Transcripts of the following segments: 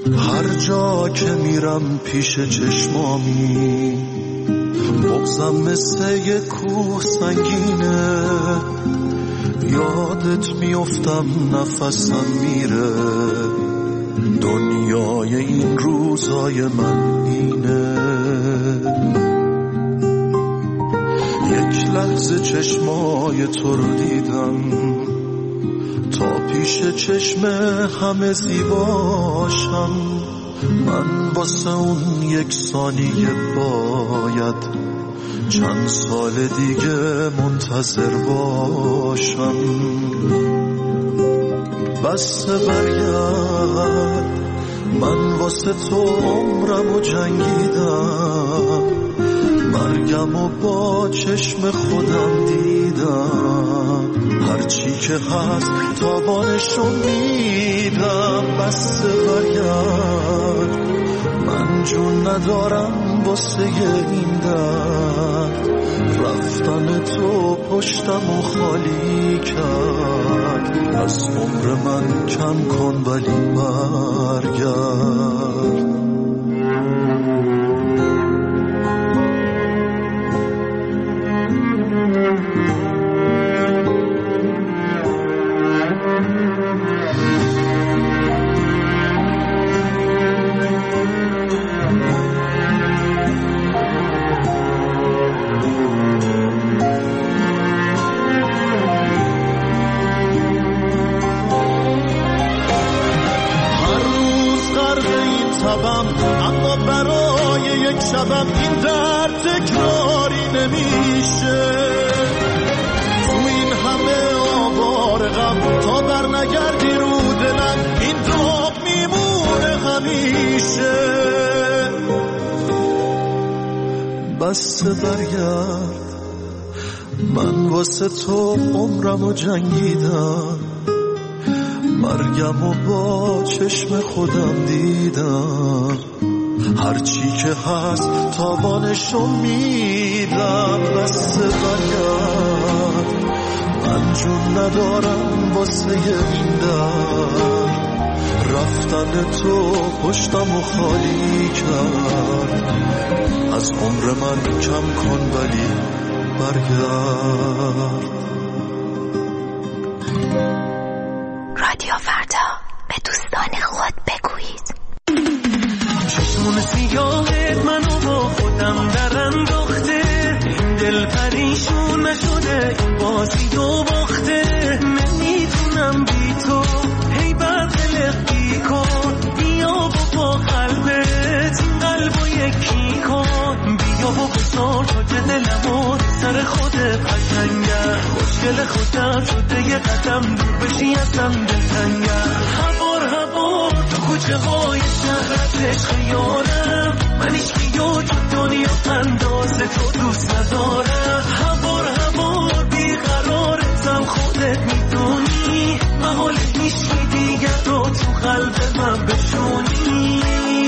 هر جا که میرم پیش چشمامی بغضم مثل یک کوه سنگینه، یادت میافتم نفسم میره، دنیای این روزای من اینه. یک لحظه چشمای تو رو دیدم تا پیش چشم همه زیباشم، من واسه اون یک ثانیه باید چند سال دیگه منتظر باشم. بس برگرد، من واسه تو عمرمو جنگیدم، مرگم و با چشم خودم دیدم، هرچی که هست تابانشو میدم. بس برگرد، من جون ندارم واسه این درد، رفتن تو پشتمو خالی کرد، از عمر من کم کن ولی برگرد. اما برای یک شبم این درد تکراری نمیشه، تو این همه آوار غم تا بر نگردی رو دلم این داغ میمونه همیشه. بس برگرد، من واسه تو عمرمو جنگیدم، مرگم و با چشم خودم دیدم، هرچی که هست تابانشو میدم. بس برگرد، من جون ندارم واسه این درد، رفتن تو پشتمو خالی کرد، از عمر من کم کن ولی برگرد. رادیو فردا، به دوستان خود بگویید. چشمون سیاهت منو با خودم در انداخته، دل پریشون نشده این بازی دو باخته، نمیتونم بی تو هی برقلقی کن، بیا با قلبت این قلبو یکی کن، بیا با بزار کجه دلمو سر خودت قشنگه، خوشگل خودم شده یه قدم دور بشی ازم دلتنگه، هوار تو کوچه های شهرت عشق یارم، من ایشکیو تو دنیا انداز تو دوست ندارم، هوار بیقرارتم خودت میدونی، محال هیچکی دیگر رو تو قلب من بشونی.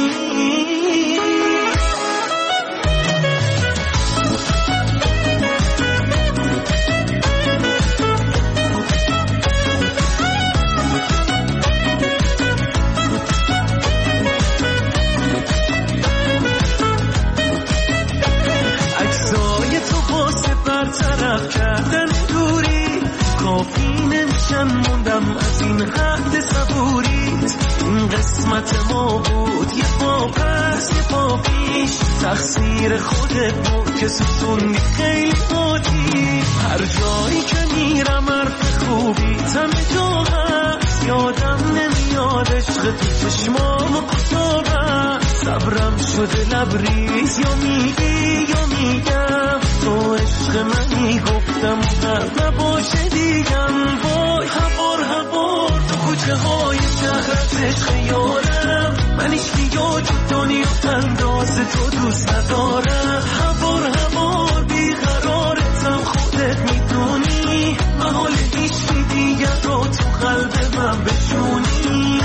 برطرف کردن دوری کافی نمیشن، موندم از این حد صبوریت، این قسمت ما بود یه پا پس یه پا پیش، تقصیر خودت بود که سوزوندی خیلی بودی، هر جایی که میرم حرف خوبی همه جا هست، یادم نمیاد عشق تو چشمامو کجا بست، صبرم شده لبریز یا میگی یا میگم، تو عشق منی گفتم و نباشه دیگم، وای هوار تو کوچه های شهرت عشق یارم، من ایشکی یا تو دنیا انداز تو دوست ندارم، هوار بیقرارتم خودت میدونی، محال هیچی دیگر رو تو قلب من بشونی.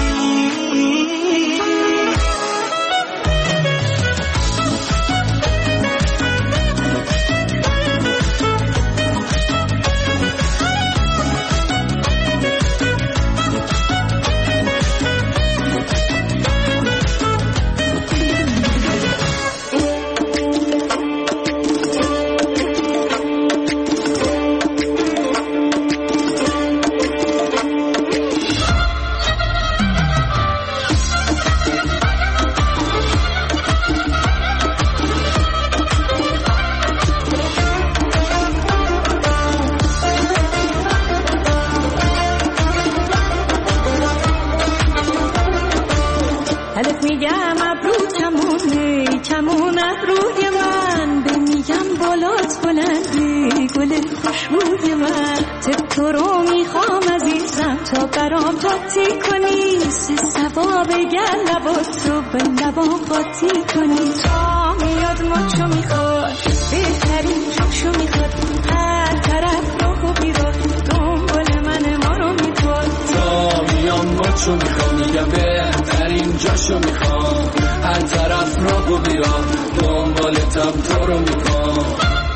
گل خوشبوی من تو رو میخوام عزیزم تا برام قاطی کنی سبا بگن لبات رو به لبام قاطی کنی تا میاد ماچو میخواد بهترین جاشو میخواد هر طرف راهو بیراد دنبال من ما رو میخواد تا میام ماچو میخوام میگم بهترین جاشو میخوام هر طرف راهو بیراد دنبالتم تو رو میخوام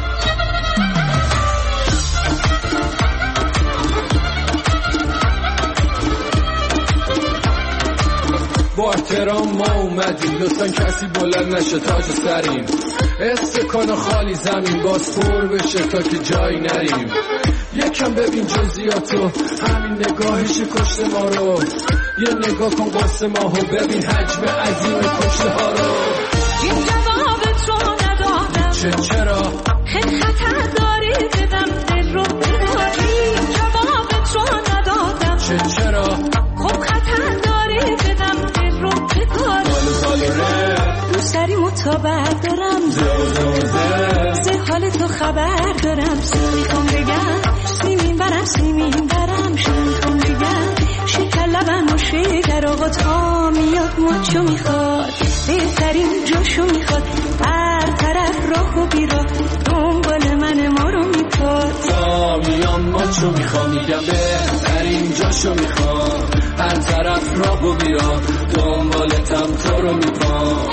با احترام ما اومدیم لطفاً کسی بلند نشه تاج سریم استکان خالی زمین باز پر بشه تا که جایی نریم یکم ببین جزئیاتو همین نگاهش کشته ما رو یه نگاه کن قصه ماهو ببین حجم عظیم کشته ها رو این جواب تو ندادم چرا خطر داری بدم دل رو بداری این جواب تو ندادم چرا خب خطر داری بدم دل رو بداری دوست داری متابر دارم زه حال تو خبر دارم میخوام بگم سیمین برم میخوام بگم شکر لبن و شکر آقا تا میاد ماچو میخواد بهترین جاشو میخواد هر طرف راه و بیراه دنبال من ما رو میخواد تا میام ماچو میخوام میگم بهترین جاشو میخواد هر طرف راه و بیراه دنبالتم تو رو میخواد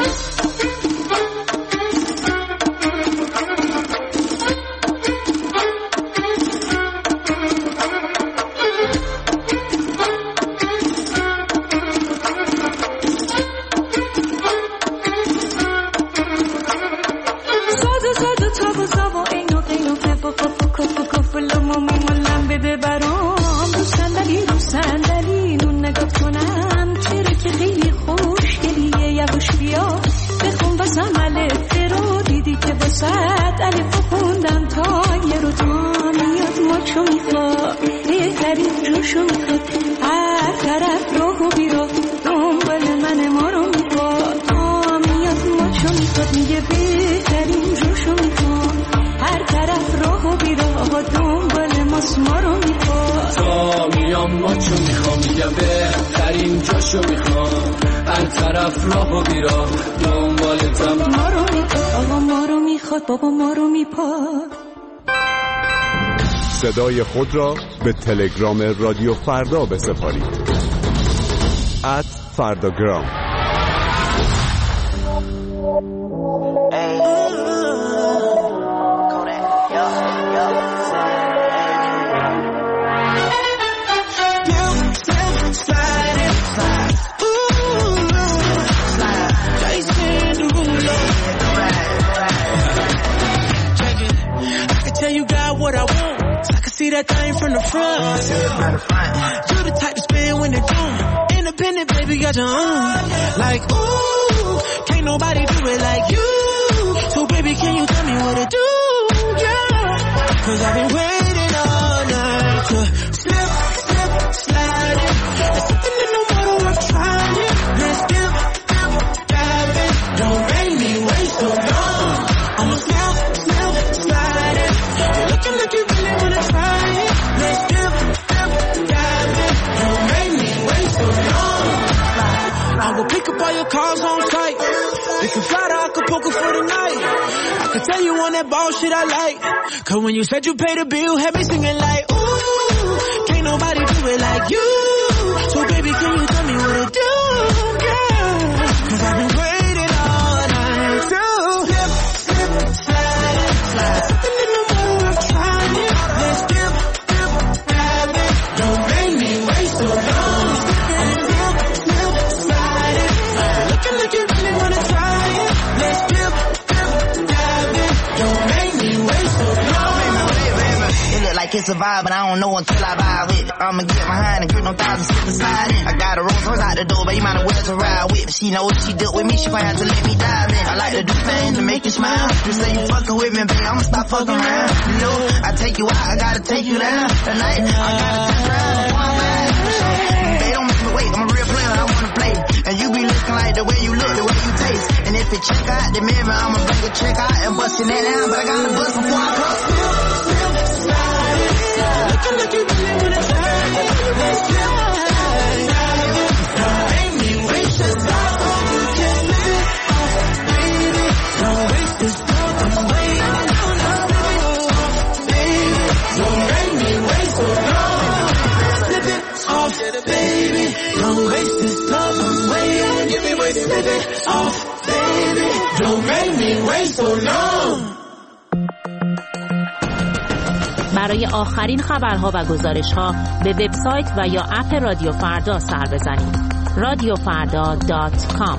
صدای خود را به تلگرام رادیو فردا بسپارید @فرداگرام See that thing from the front. You the type to spin when they do. Independent, baby, got your own. Like, ooh, can't nobody do it like you. So, baby, can you tell me what to do? Yeah, 'cause I've been waiting all night to slip, slip, slide it. There's something that no matter what trying it. Let's dip, dip, dive it. Don't make me wait so long. I'ma slip, slip, slide it. You're looking like you really wanna try. I will pick up all your cars on site. We can fly to Acapulco for the night. I can tell you on that ball shit I like. 'Cause when you said you paid the bill, had me singing like, ooh, can't nobody do it like you. So baby, can you tell me what to do, girl? 'Cause I've been waiting all night to slip, slip, slide, slide. Something in the middle, I'm trying it. Let's dip, dip, dive it. Don't make me wait so long. You really wanna try it? Let's dip, dip, dive it. Don't make me wait so long. It look like it's a vibe, but I don't know until I vibe with it. I'ma get behind and grip no thighs and slip inside it. I got a Rolls Royce out the door, but you might as well to ride with. She know if she dealt with me, she gon' have to let me dive in. I like to do things to make you smile. You say you fucking with me, babe, I'ma stop fucking around. You know, I take you out, I gotta take you down. Tonight, I gotta touch around before I'm mad. They don't make me wait, I'm a real player, I wanna play. And you be looking like the way you look, the way you taste. And if it check out the mirror, I'ma bring a check out and bust it down. But I gotta bust before I come. this love I'm waiting. Give me wait, slip it off, baby. Don't make me wait so long. برای آخرین خبرها و گزارش‌ها به وبسایت و یا اپ رادیو فردا سر بزنید. radiofarda.com.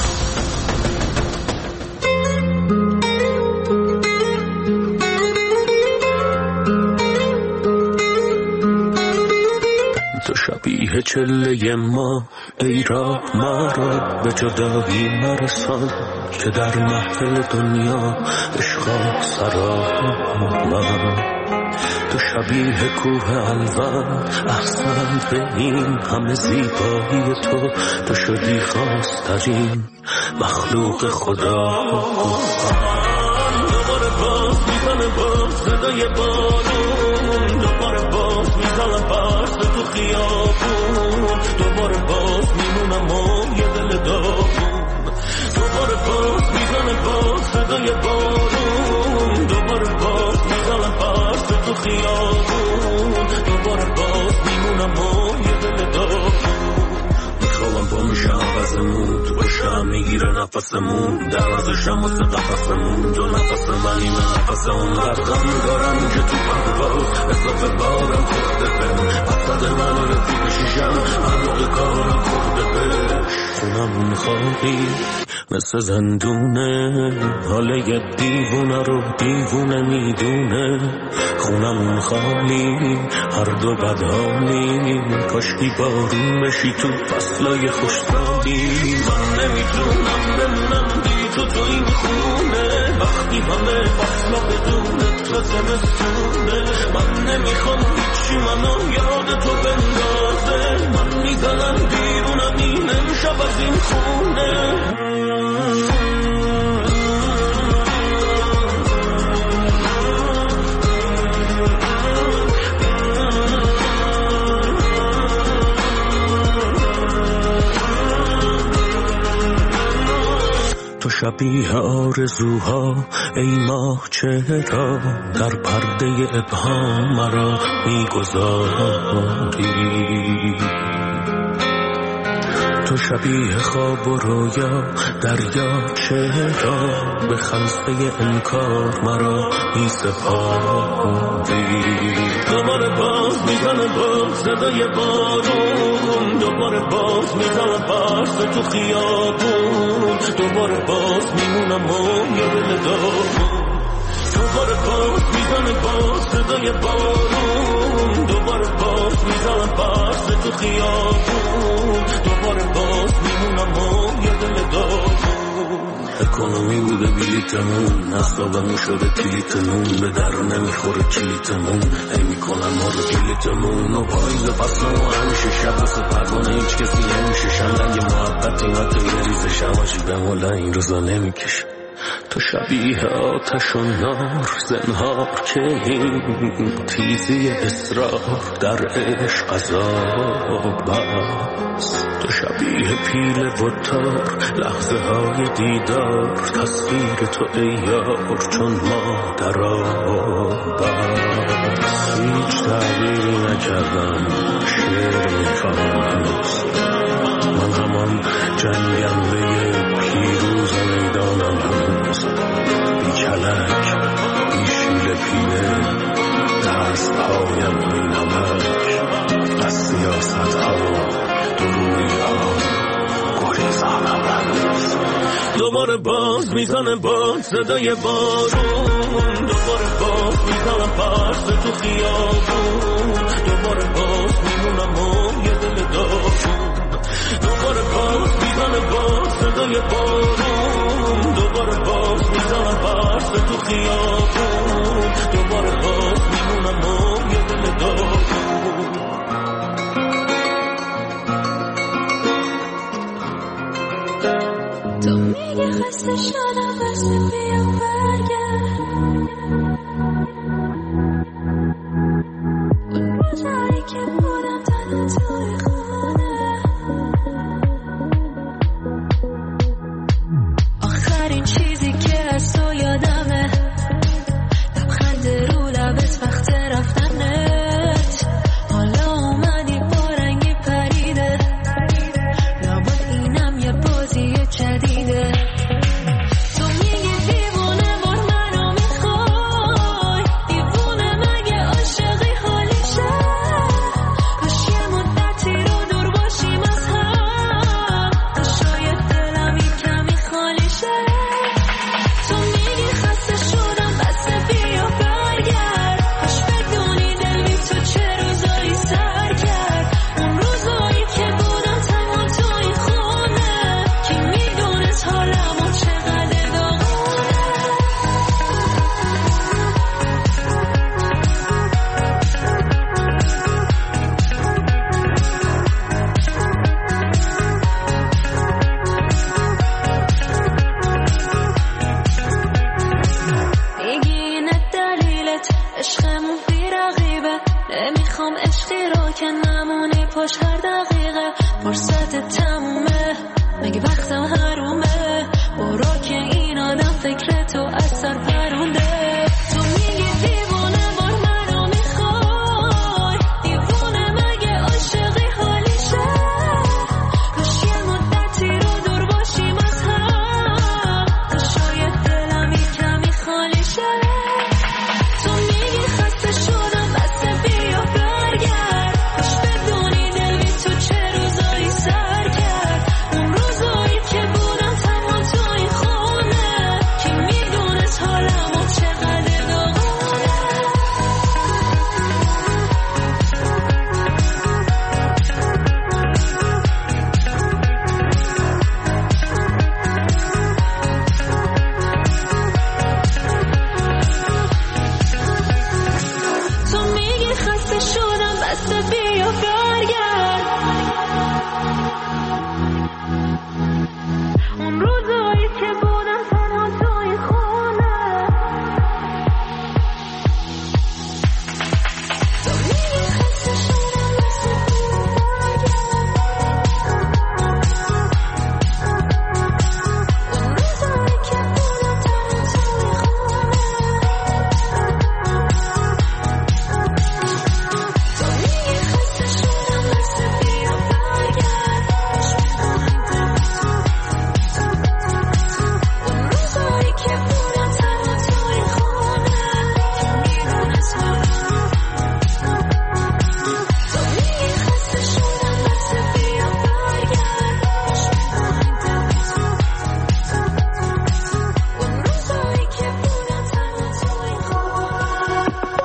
تو شبیه چله ما ای راه ما را به جدایی نرسان که در محفل دنیا عشقا سرا تو شبیه کوه الوان احسن به این همه زیبایی تو شدی خواسترین مخلوق خدا. دوباره باز میزنه باز صدای بارون، دوباره باز میزنم برس تو خیابون، دوباره باز میمونم و یه دل داغون. دوباره باز میزنه باز صدای بارون، دوباره باز میزنم برس تو خیابون، دوباره باز میمونم و یه دل داغون. میخوام با میشه عوضمون تو باشم میگیره نفسمون در ازشم واسه قفصمون دو نفس منی من نفس اون غرقم دارم که تو پرواز اضافه بارم خورده به مقصد من رفیق شیشم هر موقع کارم خورده به خونمون خواهی مثل زندونه حاله یه دیوونه رو دیوونه میدونه خونمون خالی هر دو بدحالی کاشکی بارون بشی تو فصلای خوشسالی من نمیتونم بمونم بی تو این خونه وقتی همه فصلا بدونه تو زمستونه من نمیخوام هیچی منو یاد تو بندازه من میزنم بیرونم این امشب از این خونه تو شبیه آرزوها ای ماه چهرا در پرده ابهام مرا میگذاری تو شبیه خواب و رویا دریا چهرا به خلصه انکار مرا میسپاری دوباره باز میزنه باز صدای بارون دوباره باز میزنه برس تو خیابون دوباره باز میمونم و یه دل داغون دوباره باز میزنه باز صدای بارون دوباره باز میزنه برس تو خیابون دوباره باز میمونم و یه دل داغون اکونومی بوده بلیتمون اصابمون شده کلیتمون به در نمیخوره کلیتمون هی میکنن ما رو کلیتمون و پاییز فصلمون همیشه شب واسه پروانه هیچ کسی نمیشه شنگ محبت اینا تو یه ریز شماشی به مولا این روزا نمیکشه تو شبیه آتش و نار زنهار که این تیزی اصرار در عشق عذاب است تو شبیه پیل و تار لحظه های دیدار تصویر تو ای یار چون ما در آب است هیچ تغییری نکردم شعر میخوام هنوز من همان جنگنده پیروز میدانم هنوز بی کلک بی شیل پیله دست پایم بی نمک از سیاست ها دروری ها گریزانم هنوز دوباره باز میزنه باز صدای بارون دوباره باز میزنم برس تو خیابون دوباره باز میمونم و یه دل داغون دوباره باز میزنه باز صدای بارون دوباره باز میزنم برس تو خیابون دوباره باز میمونم و یه دل داغون تو میگه خسته شدم بس بیام برگرد اون روزایی که بودم تنها توی خونه آخرین چیزی که از تو یادمه لبخند رو لبت وقت رفتنت حالا اومدی با رنگی پریده وقت تمومه مگه وقتم حرومه برو که این آدم فکر تو از سر پرونده تو میگی دیوونه بار منو میخوای دیوونه مگه عاشقی حالیشه کاش یه مدتی رو دور باشیم از هم کاش شاید دلم یه کمی خالی شه تو میگی خسته شدم بسته بیا برگرد کاش بدونی دل بی تو چه روزایی سر کرد اون روزایی که بودم تنها تو این خونه کی میدونست حالمو چقدر داغونه تو میگی خسته شدم بسته بیا برگرد اون روزایی که بودم تنها تو این خونه تو میگی خسته شدم بسته بیا اون روزایی که بودم تنها تو این خونه تو میگی خسته شدم بسته بیا برگرد اون روزایی که بودم تنها تو این خونه میدونست تو میگی خسته شدم بسته بیا برگرد اون روزایی که بودم تنها تو این خونه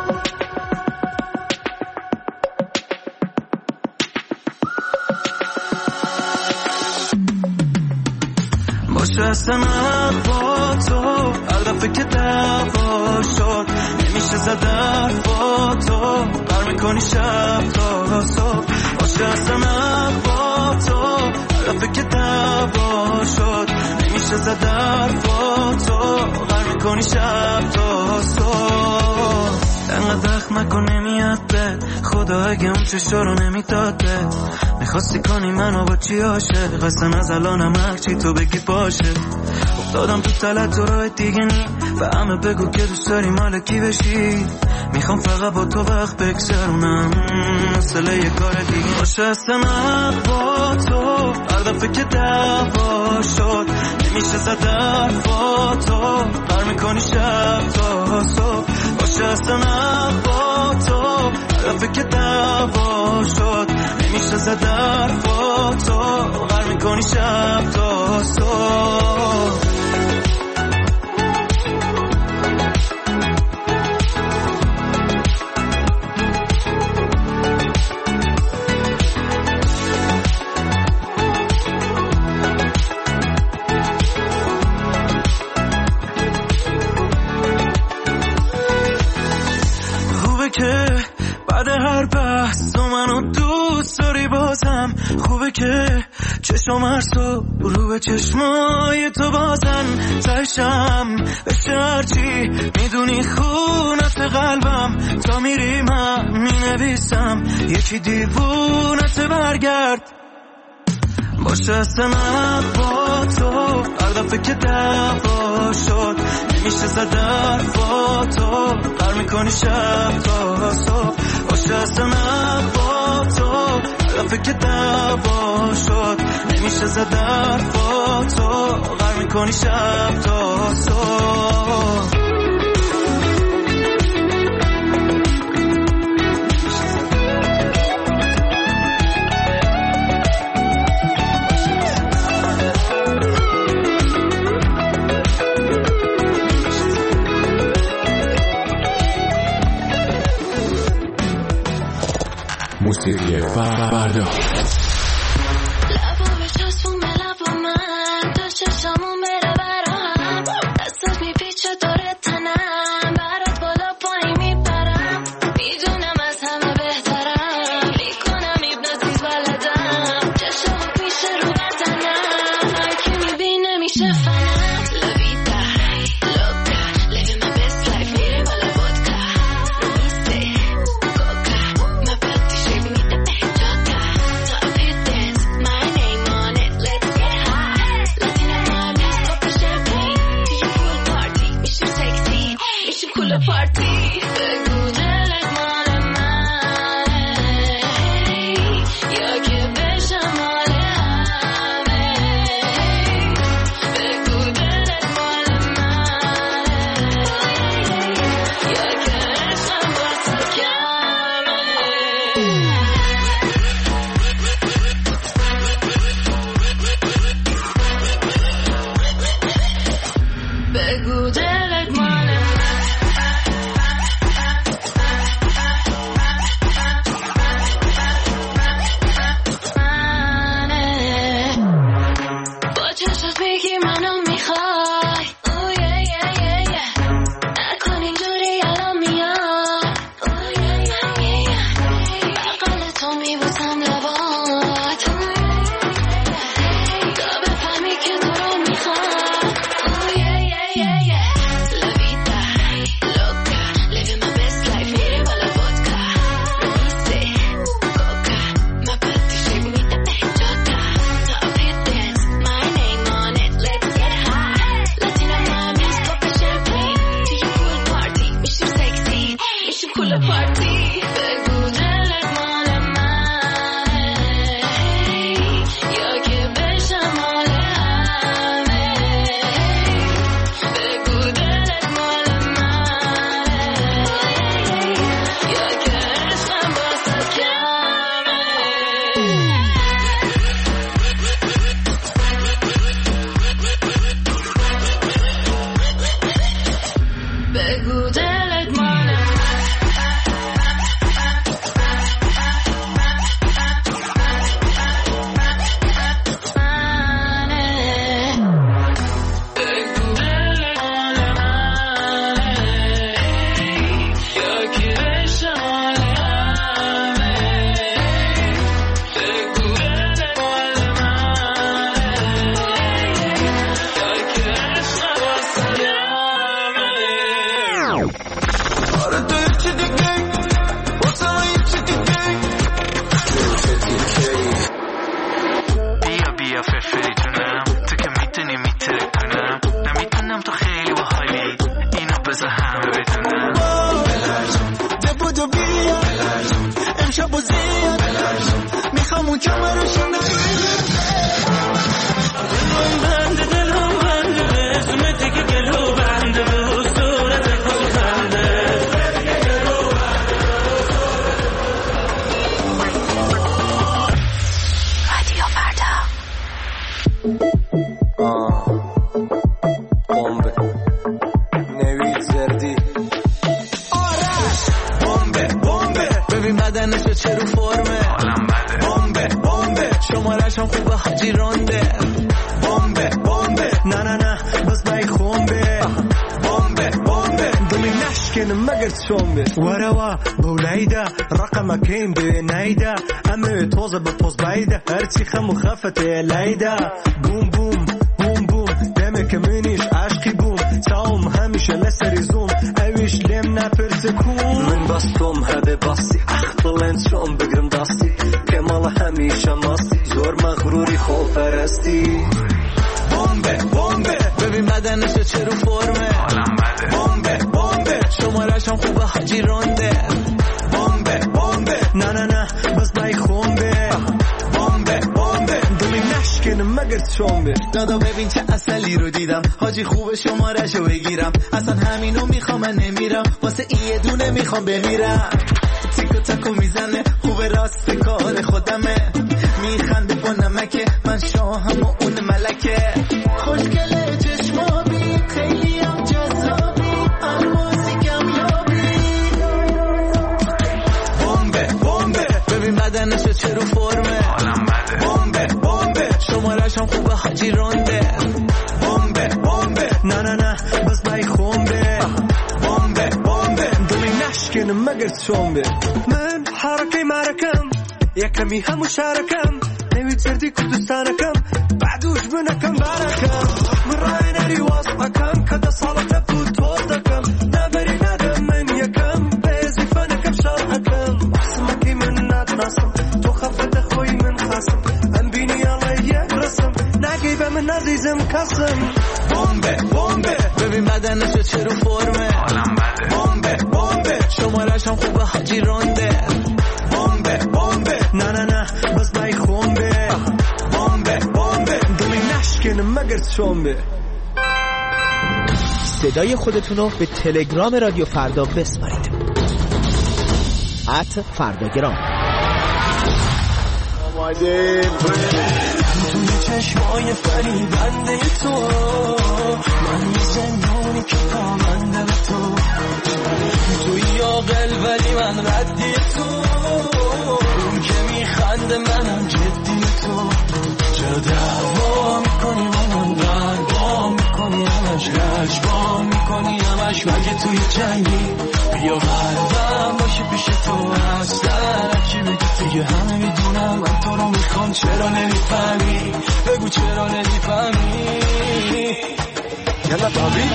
باشه اصلا با تو هر دفعه که دعوا شد نمیشه زد با تو بر میکنی شب تا صبح باشه اصلا با تو هر دفعه که دعوا شد نمیشه زد با تو بر میکنی شب تا صبح انقدر زخم نکن نمیاد به خدا اگه اون چشا رو نمیداد به میخواستی کنی منو با چی عاشق قصد از الانم هرچی تو بگی باشه افتادم تو تلت و راه دیگه نی و همه بگو که دوست داری مال کی بشی میخوام فقط با تو وقت بگذرونم مثل یه کار دیگه باشه اصلا با تو هر دفعه که دعوا شد نمیشه زد با تو بر میکنی شب تا صبح باشه اصلا با تو هر دفعه که دعوا شد نمیشه زد با تو بر میکنی شب تا صبح که بعد هر بحث تو منو دوست داری بازم خوبه که چشم هرسو رو به چشمای تو بازن تشم بشه هرچی میدونی خونت قلبم تا میری من مینویسم یکی دیوونت برگرد باشه اصلا با تو هر دفعه که دعوا شد نمیشه زد با تو قر میکنی شب تا صبح باشه اصلا با تو هر دفعه که دعوا شد نمیشه زد با تو قر میکنی شب تا صبح موسیقی فردا لبا به چسبون به لبا من تا چشمون بره برام دستت میپیچه داره تنم برات بالا پایین میپرم میدونم از همه بهترم میکنم ایبنازیز بلدم چشم میشه رو بدنم هر کی میبینه میشه فنم لویدا لوکا living my best life میره بالا vodka میسته کوکا my body shape میده جاتا فرفری جونم تو که میتونی میترکونم نمیتونم تو خیلی باحالی اینو بذار همه بدونم بودو بیا امشب و زیاد میخوام اون کمرشو نگیرم بنده دلم بنده زمته که گلو بنده به صورت خود خنده رادیو فردا بمب نوید زردی ببین بدنشو چه رو فرمه حالم بده بمبه شمارش هم خوبه حاجی رانده بمبه نه بس بای خونبه بمبه دمی نشکن مگر چومبه وروا بولایده رقمك این به نیده همه توزه به پوز بایده هرچی خم خفته لیده بوم بوم بوم بوم دمه که منیش عشقی بوم تاوم همیشه لسری زوم اویش لیم نپرسه کون من بستم هده باستی بلند شم بگرم داستی که مال همیشه ماستی زور مغروری خوب پرستی بمبه ببین بدنشو چه رو فرمه حالم بده بمبه شمارش هم خوبه حاجی رانده بمبه نه بس بای خونبه بمبه دمی نشکن مگر چومبه دادا ببین چه اصلی رو دیدم حاجی خوب شمارشو بگیرم اصلا همینو میخوام من نمیرم واسه یه دونه میخوام بمیرم تیکو تاکو میزنه خوب راست کار خودمه میخنده با نمکه من شاهم و اون ملکه خوشگله چشمابی خیلی هم جذابی الموسیقم یابی بمبه ببین بدنشو چه رو فرمه حالم بده بمبه شمارش هم خوبه حاجی رانده بمبه نه بس بای خونبه بمبه دمی نشکن مگر چومبه من حرکه مرکم یکمی همو شرکم نوید زردی کردستانکم بعدوش بنکم برکم من رای نری واسقکم کده سالته بود توردکم نبری ندم من یکم بیزی فنکم شرحکم اسمکی من ندناسم تو خفت خوی من خسم ام بینی علی یک رسم نگی به من عزیزم کسم بمبه ببین بدنشو چه رو فرمه حالم بده بمبه شمارش هم خوبه حاجی رانده بمبه نه بس بای خونبه بمبه دمی نشکن مگر چومبه صدای خودتونو به تلگرام رادیو فردا بسپارید @فرداگرام توی چشمای فریبنده تو من یه زندونی که پامنده به تو توی عاقل ولی من ردی تو اون که میخنده منم جدی تو چرا دعوا میکنی با من قلبا میکنی همش رجبا میکنی همش مگه توی جنگی بیا قلبم باشی پیش تو اصلا چی بگی دیگه همه میدونم من تو رو میخوام چرا نمیفهمی بگو چرا نمیفهمی یلا بابی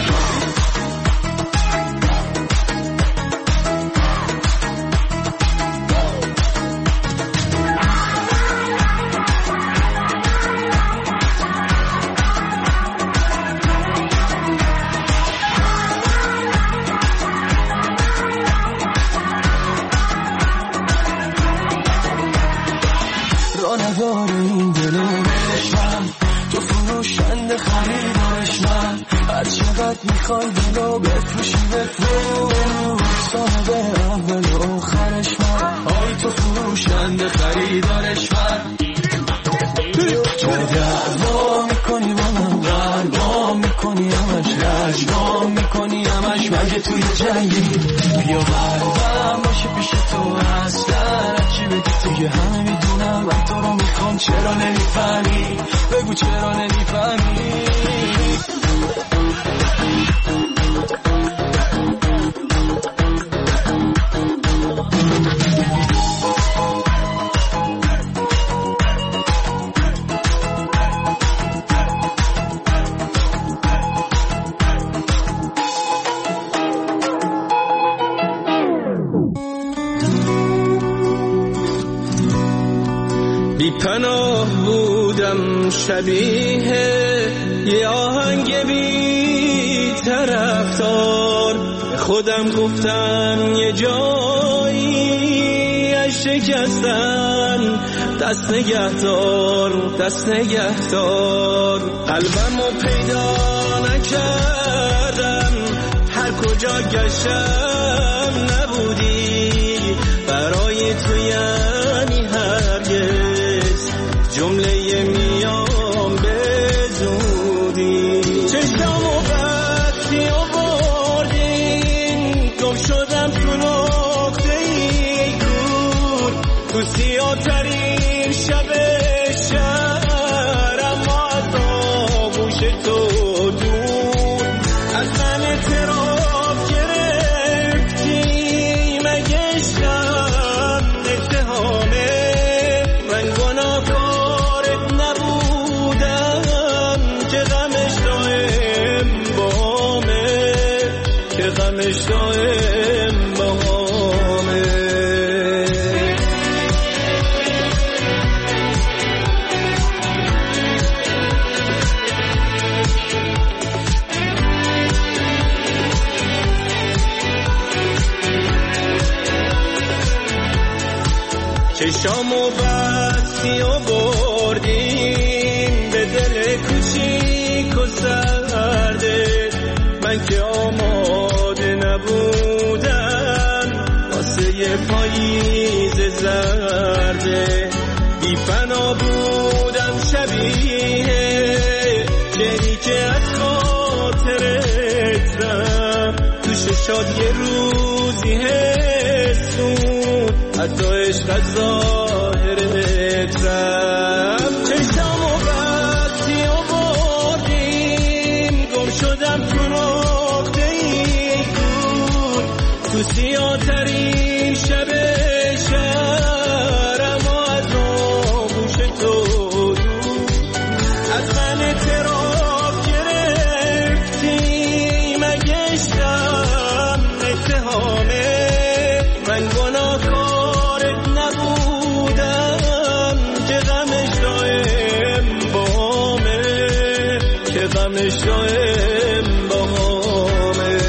نداره این دلو بشم تو فروشنده خریدارش من هر چقدر میخوای دلو بفروشی بفروش صاحب اول و آخرش من آی تو فروشنده خریدارش من تو دعوا میکنی با من قلبا میکنی همش رجبا میکنی همش مگه توی جنگی بیا قلبم باشه پیش تو اصلا چی بگی دیگه همه میدونم من تو رو میخوام چرا نمیفهمی بگو چرا نمیفهمی پناه بودم شبیه یه آهنگ بی طرفدار. خودم گفتم یه جایی از شکستن دست نگهدار، دست نگهدار. قلبمو پیدا نکردم، هر کجا گشتم نبودی. برای تو یعنی هرگز جمله میام به زودی. چشمو وقتی آوردین گم شدم تو نقطه ای دور، تو سیاه‌ترین شب شهر، اما از آغوش تو دور. از من اعتراف گرفتی مگه شب اتهامه؟ من گناهکارت نبودم که غمش دائم باهمه، که غمش دائم باهمه. چشامو بستی و بردیم به دل کوچیک و سرده. من که آماده نبودم واسه یه پاییز زرده. بی فنا بودم شبیه جنی که از خاطرت رم، تو ششاد یه روزی حسون حتی عشق از ظاهرت رم. چشمو وقتی آوردیم گم شدم تو نقطه ای دور، تو سیاه‌ترین شب شهر، اما از آغوش تو دور. از من اعتراف گرفتی مگه شب اتهامه؟ من گناهکارت نبودم که غمش دائم باهمه، که غمش دائم باهمه.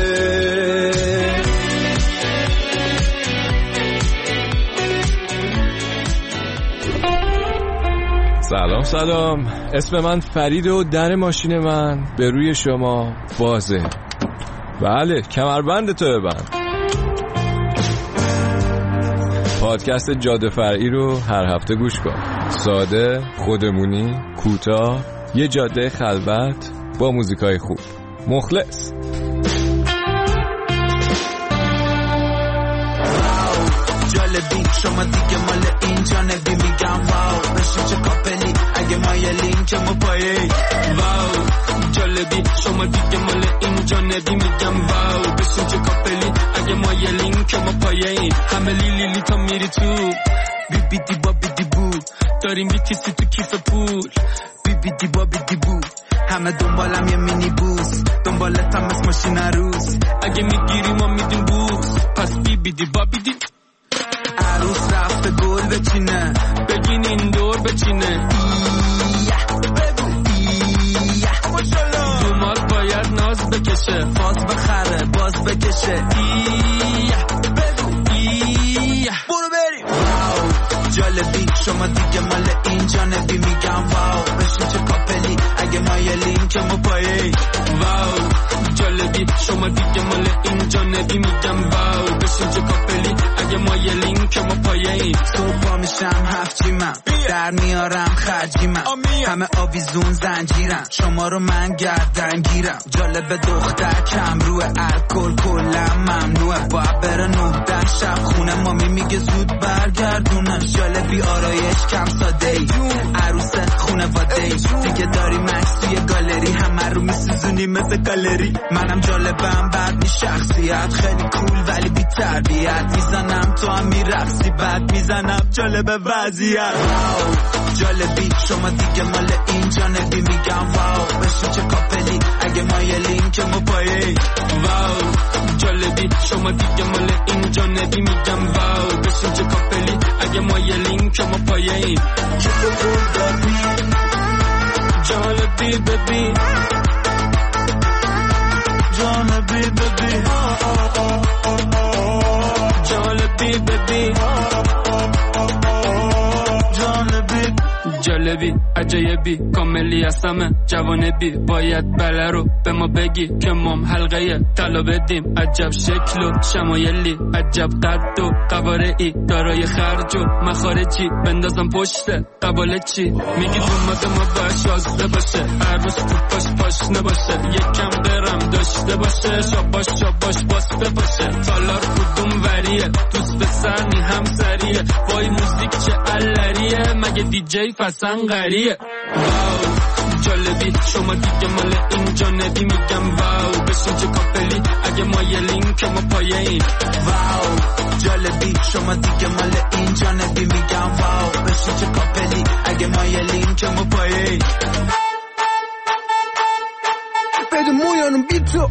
سلام سلام، اسم من فرید و در ماشین من به روی شما بازه. بله، کمربند تو ببند. پادکست جاده فرعی رو هر هفته گوش کن. ساده، خودمونی، کوتاه، یه جاده خلوت با موزیکای خوب. مخلص. جالبی شما دیگه مال این جانبی، میگم واو بشین چه کاپلی اگه ما یه لینکمو پایه. واو جالبی شما دیگه مال این جانبی، میگم واو بشین چه کاپلی اگه ما یه لینکمو پایه. همه لیلی تا میری تو بی بی دی با بی دی بو، داریم میکسی تو کیف پول. بی بی دی با بی دی بو، همه دنبالم یه مینی بوس، دنبالتم از ماشین عروس. اگه میگیری ما میدیم بوس، پس بی بی دی با بی دی. عروس رفته گل بچینه، بگین این دور بچینه. دومات باید ناز بکشه، فاز بخره باز بکشه. برو بریم. واو جالبی شما دیگه مال این جانبی، میگم واو بشین چه کاپلی اگه ما یه لینکمو پایه. واو جالبی شما دیگه مال این جانبی، میگم واو بشین چه کاپلی اگه ما یه لینکمو پایه. صبح میشم هفت من در میارم خرجی من، همه آویزون زنجیرم، شما رو من گردن گیرم. جالب دختر کم روی الکل کلم ممنوعه، باید بره 9 شب خونه، مامی میگه زود برگردونه. جالبی آرایش کم ساده ای، عروسه خونه واده ای، دیگه داری مکس توی گالری، همه رو میسوزونی مثل گالری. منم جالبم بعد می شخصیت، خیلی کول ولی بی تربیت، میزنم تو هم میرقصی بعد میزنم جالب وضعیت. جالبی شما دیگه مال این جانبی، میگم واو بشین چه کاپلی اگه ما یه لینکمو پایه. واو جالبی شما دیگه مال این جانبی، میگم واو بشین چه کاپلی اگه ما یه لینکمو پایه. جالبی ببین جالبی ببین جالبی ببین جالبی عجایبی کاملی هستم جوانبی باید بله رو به ما بگی که مام حلقه طلا بدیم عجب شکل و شمایلی عجب قد و قوارعی دارای خرج و مخارجی بندازم پشت قباله چی میگی دومات ما باید شازده باشه عروس توپاش پاشنه باشه یکم قرم داشته باشه شاباش باسته باشه تالار کدوم وریه دوست پسرنی هم سریه وای موزیک چه علریه مگه دیجی فسن غریه واو جالبی شما دیگه مال اینجا ندی میگم واو بشین چه کاپلی اگه ما یه لینک ما پایه این واو جالبی شما دیگه مال اینجا ندی میگم واو بشین چه کاپلی اگه ما یه لینک ما پایه این بده مویانم بی تو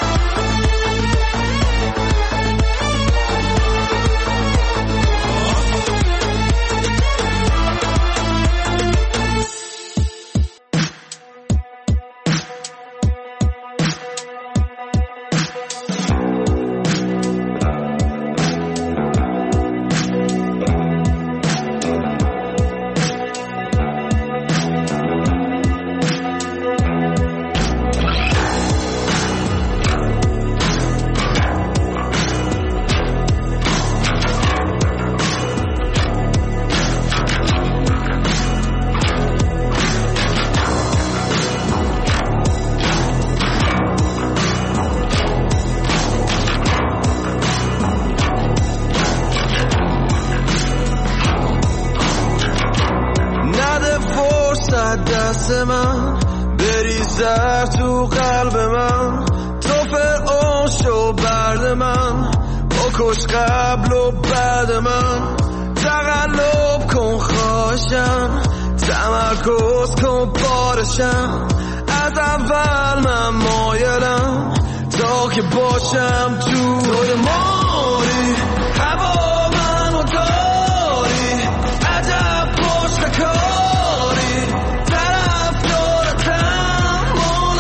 من بریزر تو قلب من تو فرعون شو برد من بکش قبل و بعد من تقلب کن خواهشم تمرکز کن بارشم از اول من مایلم تا که باشم توی ماری هوا منو داری عجب پشت کاری طرف دارتم مال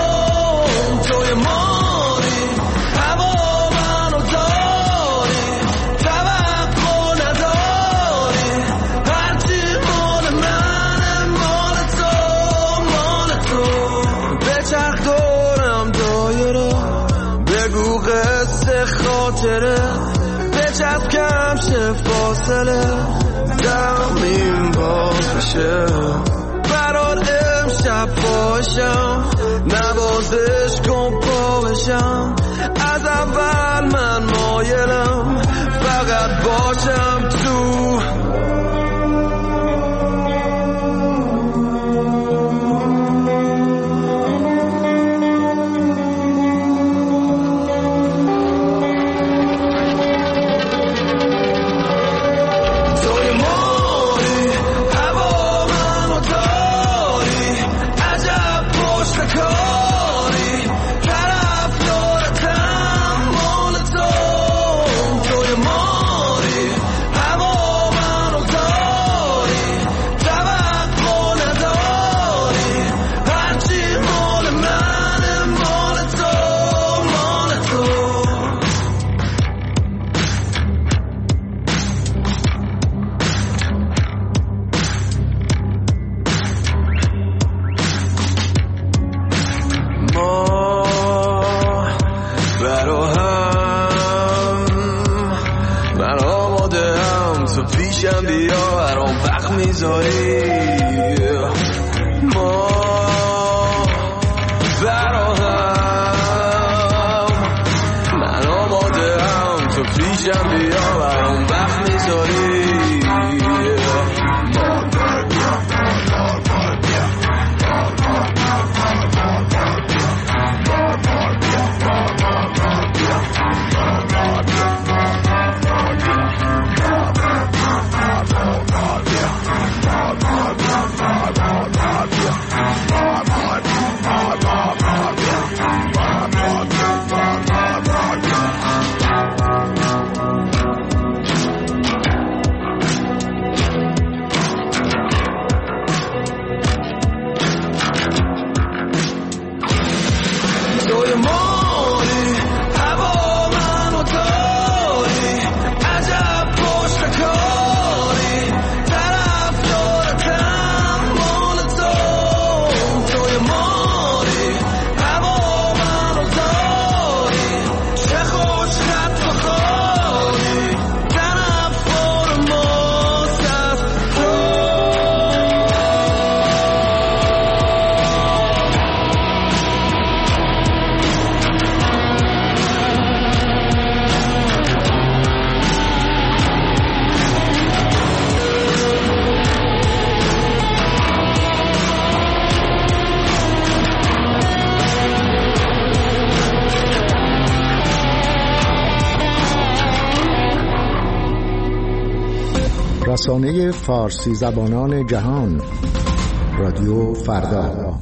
توی ماری هوا منو داری توقع نداری هرچی مال من مال تو بچرخ دورم دایره بگو قصه خاطره بچسب کم شه فاصله دمیم باز بشه برات امشب باشم نوازش کن پا بشم از اول من مایلم فقط باشم تو رسانه فارسی زبانان جهان، رادیو فردا.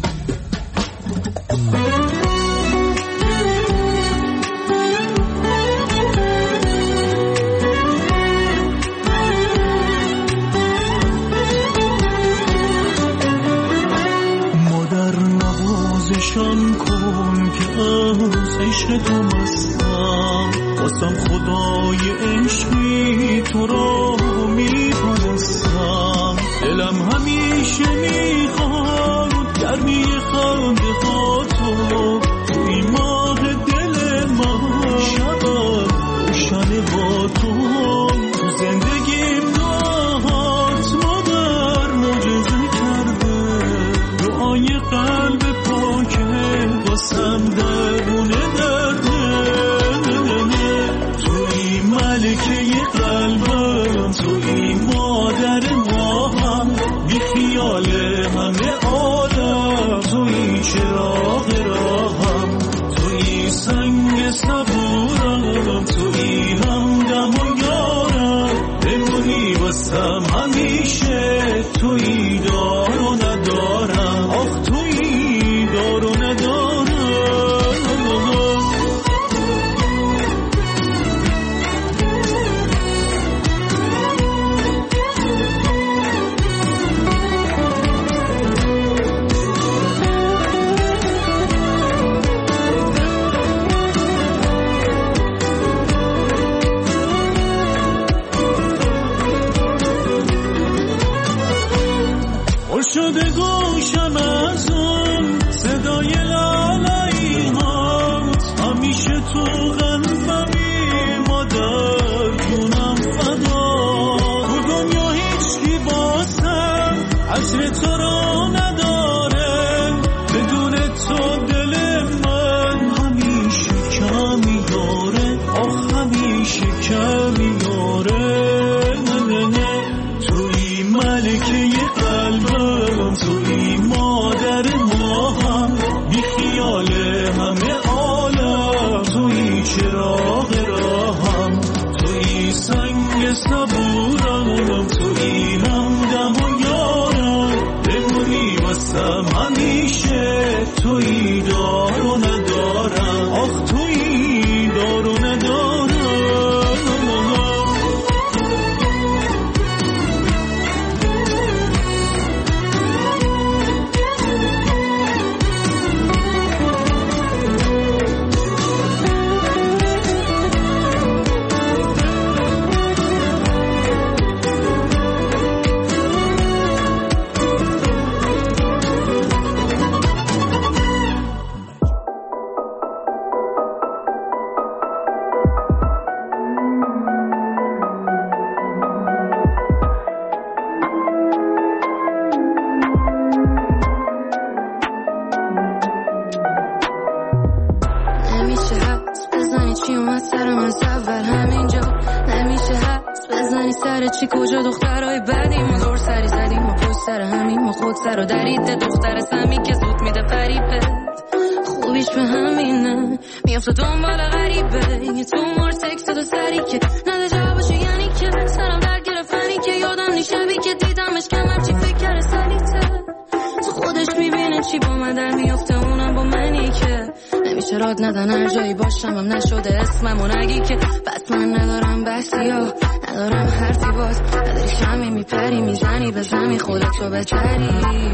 مادر نوازشان کن که از عشق تو مستم، واسم خدای عشقی تو را میپرستم. دلم همیشه میخواد گرمی خنده ها تو، توی ماه دل من شبم روشن با تو. تو زندگیم دهات مادر معجزه کرده، دعای قلب پاکه واسم درونه درده. توی ملکه قلبم، توی مادر ما هم، بی خیال همه عالم، توی چراغ راهم، توی سنگ صبورم، توی همدم و یارم. بمونی واسم همیشه، توی دار و ندارم، آخ توی دار و ندارم. شده گوشم از اون صدای لالایی هات، همیشه تو قلبمی مادر جونم فدا. تو دنیا هیچکی واسم عشق تو را نداره، بدون تو دل من همیشه کمی داره، آخ همیشه کمی داره. توی ملکه قلبم، توی مادر ما هم، بی خیال همه عالم، توی چراغ راهم، توی سنگ صبورم، توی همدم و یارم. بمونی واسم همیشه، توی دار و ندارم، آخ توی دار و ندارم. چی کجا دخترای بدیم و دور سری زدیم و پشت سر همیم و خود سر و دریده. دختر سمی که زود میده فریبه، خوبیش به همینه میافته دنبال غریبه. یه تو مار سکس دو سری که نده جوابشو، یعنی که سرم در گرفتنی که یادم نیشبی که دیدمش که من چی فکر کرده سلیته. تو خودش میبینه چی با من در میافته، اونم با منی که نمیشه راد ندن هر جایی باشم هم نشده اسمم و نگی که بس من ندارم بحثی ها، ندارم حرفی باز، نداری شمی میپری میزنی به زمی خودتو بتری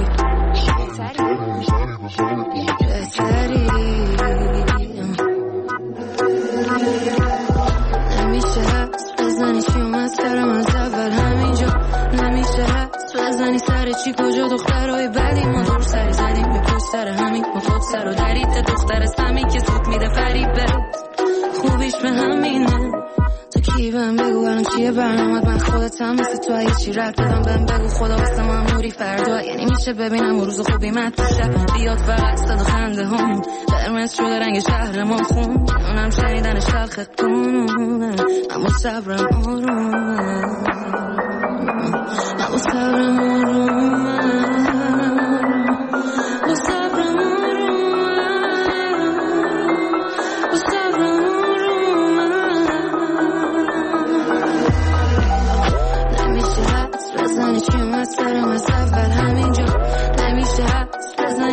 نمیشه حس بزنی چی اومد سرم از اول همینجا، نمیشه حس بزنی سر چی کجا دخترهای بدی ما دور سری زدیم به پشت سر همین ما خود سر و دریده. دختر سمی که سود میده فریبه، خوبیش به همینه. تو کی بهم بگو الان چیه برنامت، من خودتم مثل تو اگه چی رد بدم بهم بگو خدا واسه ما نوری فردا. یعنی میشه ببینم روز خوبی مت بشه، بیاد فقط صد و خنده هم قرمز شده رنگ شهر ما خون، اونم شنیدن شلخت کنونه. اما صبرم آرومه، اما صبرم آرومه، با صبرم آرومه، با صبرم آرومه. نمیشه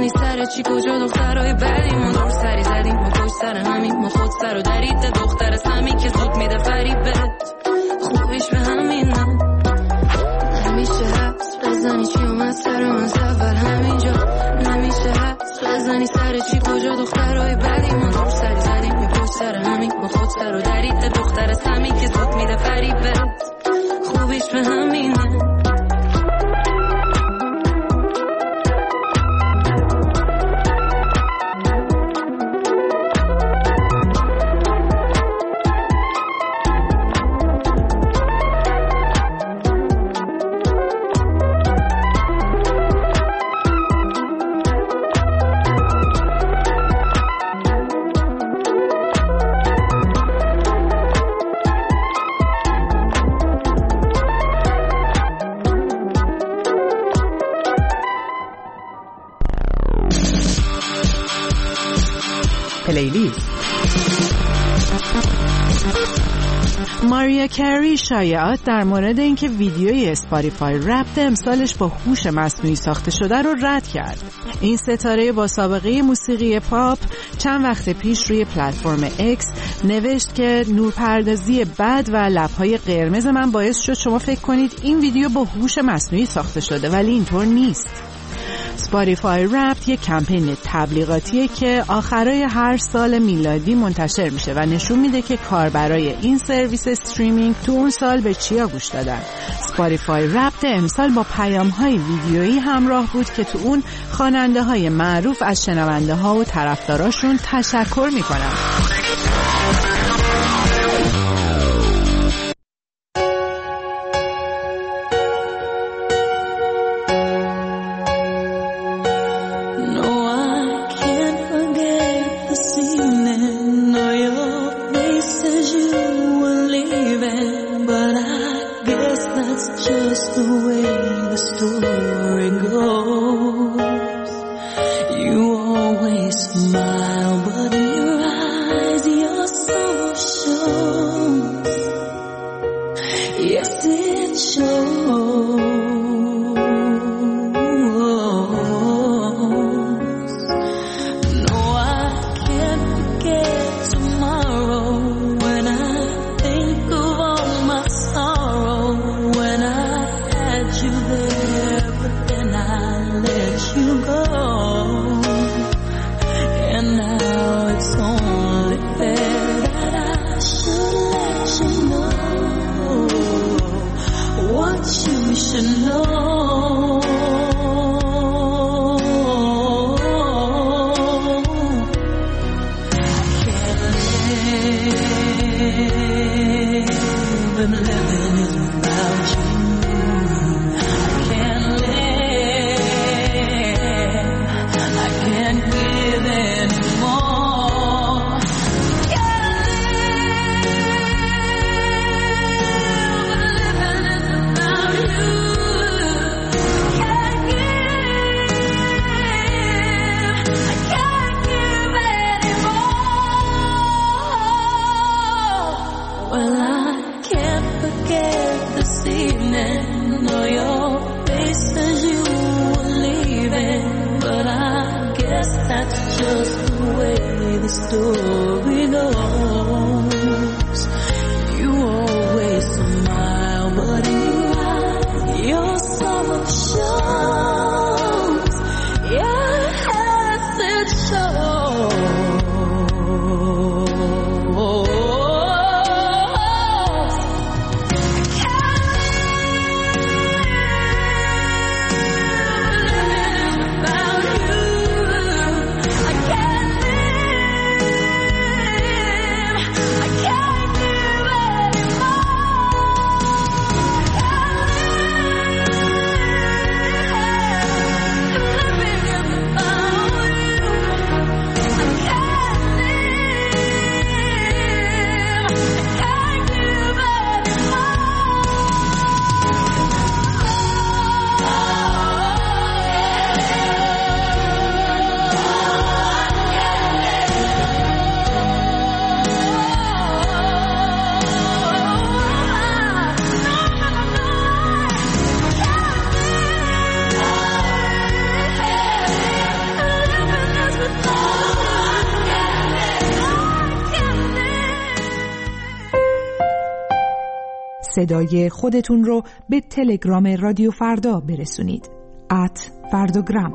بزنی سر چی کجا دخترای بعدی ما دور سری زدیم ما پشت سر همین ما خود سر و درید دختر سمی که زود میده فریبت خوبیش به همینه نمیشه حبس بزنی چی اومد سر من اول همینجا نمیشه حبس بزنی سر چی کجا دخترای بعدی ما دور سری زدیم ما پشت سر همین ما خود سر و درید دختر سمی که زود میده فریبت خوبیش به همینه پلیلیست. ماریا کری شایعات در مورد اینکه ویدیوی اسپاتیفای رپت امسالش با هوش مصنوعی ساخته شده رو رد کرد. این ستاره با سابقه موسیقی پاپ چند وقت پیش روی پلتفرم اکس نوشت که نورپردازی بد و لب‌های قرمز من باعث شد شما فکر کنید این ویدیو با هوش مصنوعی ساخته شده، ولی اینطور نیست. اسپاتیفای رپت یک کمپین تبلیغاتیه که آخرای هر سال میلادی منتشر میشه و نشون میده که کاربرای این سرویس استریمینگ تو اون سال به چیا گوش دادن. اسپاتیفای رپت امسال با پیام‌های ویدیویی همراه بود که تو اون خواننده‌های معروف از شنونده‌ها و طرفداراشون تشکر میکنن. I صدای خودتون رو به تلگرام رادیو فردا برسونید. @فرداگرام.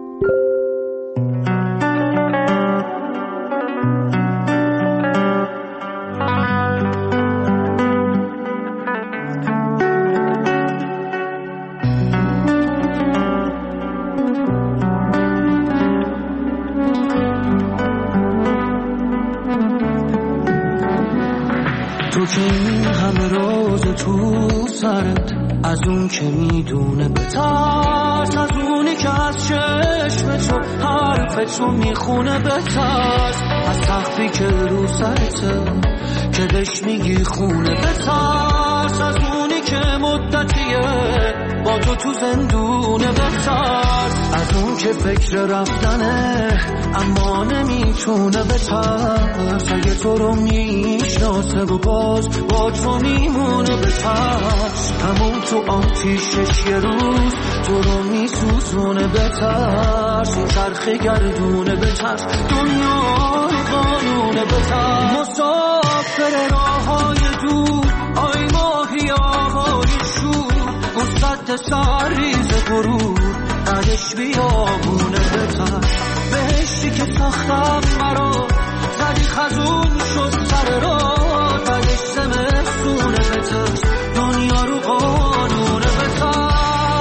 تو که این همه راز تو سرت، از اون که میدونه بترس، از اونی که از چشم تو حرف تو میخونه بترس، از سقفی که رو سرته که بهش میگی خونه بترس، از اونی که مدتیه با تو زندونه بترس، از اون که فکر رفتنه اما نمیتونه بترس، اگه تو رو میشناسه و باز با تو میمونه بترس، همون تو آتیشش یه روز تو رو میسوزونه بترس، این چرخه گردونه بترس، دنیا رو قانونه بترس، مسافر راههای دور آی ماهی آهای شور، اون سد سرریز غرور بعدش بیابونه بترس، بهشتی که ساختم مرا زدی خزون شد سر را، بعدش زمستونه بترس، دنیا رو قانونه بترس.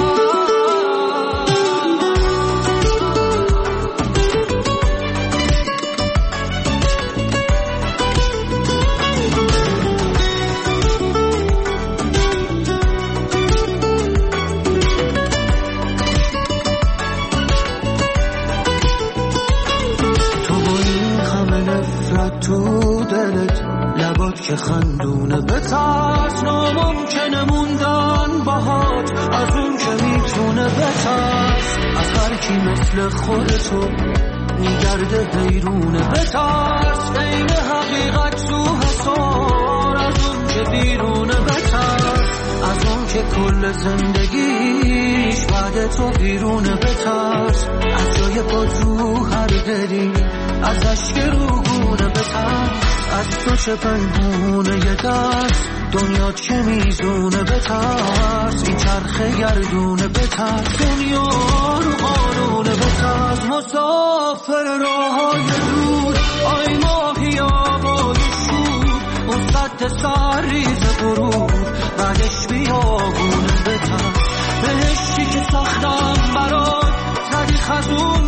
تو دلت لبات که خندونه بترس، ناممکنه موندن باهات از اون که میتونه بترس، از هر کی مثل خودتو میگرده حیرونه بترس، بین حقیقت تو حسار از اون که بیرونه بترس، از اون که کل زندگیش بعد تو بیرونه بترس، از جای پات رو هر دلی از اشک روگونه بترس، از تو چه پنهونه یه دست دنیات که میزونه بترس، این چرخه گردونه بترس، دنیا رو قانونه بترس، مسافر راههای دور آی ماهی آهای شور، اون سد سرریز غرور بعدش بیابونه بترس، بهشتی که ساختم برات زدی خزون